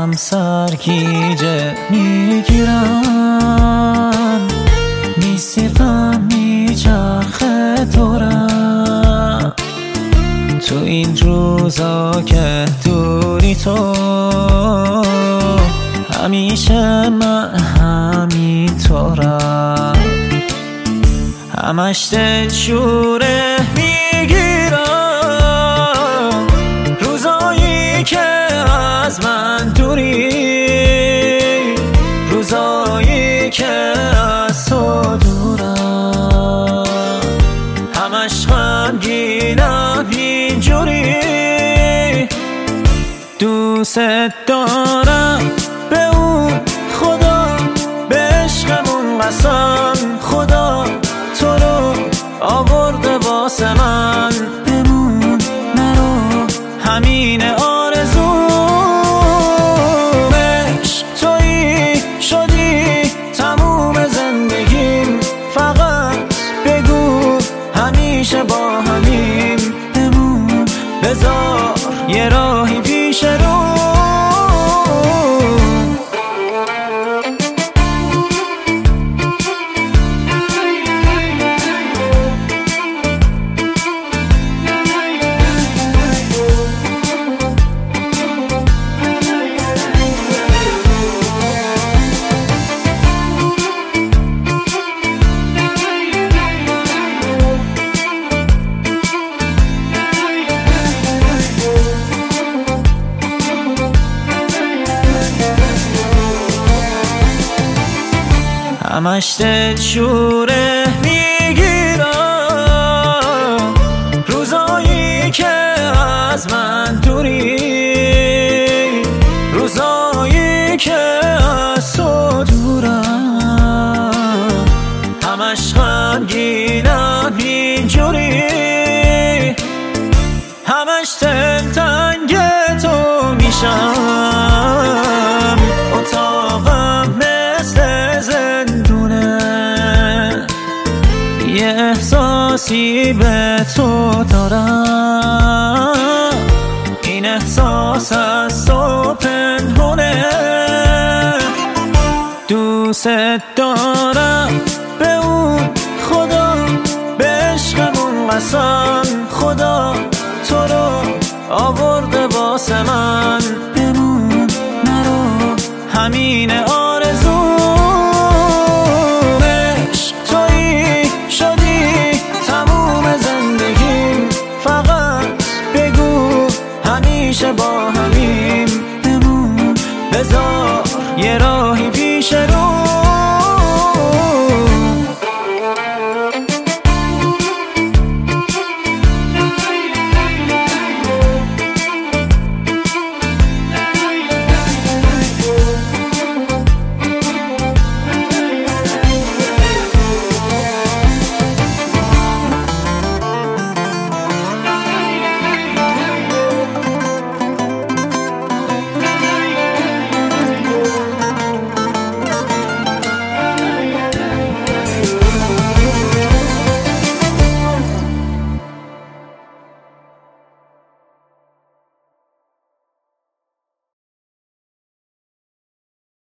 ازم سرگیجه میگیرم، میسیقم میچرخه دورم. تو این روزا که دوری تو، همیشه من همینطورم. همش دلشوره میگیرم روزایی که از من دوری، روزایی که از تو دورم. همش غمگینم اینجوری، دوست دارم به اون خدا، به عشقمون قسم خدا تو رو آورده واسه من. بمون نرو همین آرزومش، تویی شدی تموم زندگیم. فقط بگو همیشه با همیم. بمون بذار یه راهی پیش رو. همش دلشوره میگیرم روزایی که از من دوری، روزایی که از تو دورم. همش غمگینم اینجوری، همش دلتنگ تو میشم. اتاقم مثل زندونه، یه احساسی به تو دارم. این احساس از تو پنهونه، دوست دارم به اون خدا، به عشقمون قسم خدا تو رو آورده واسه من. بمون نرو همین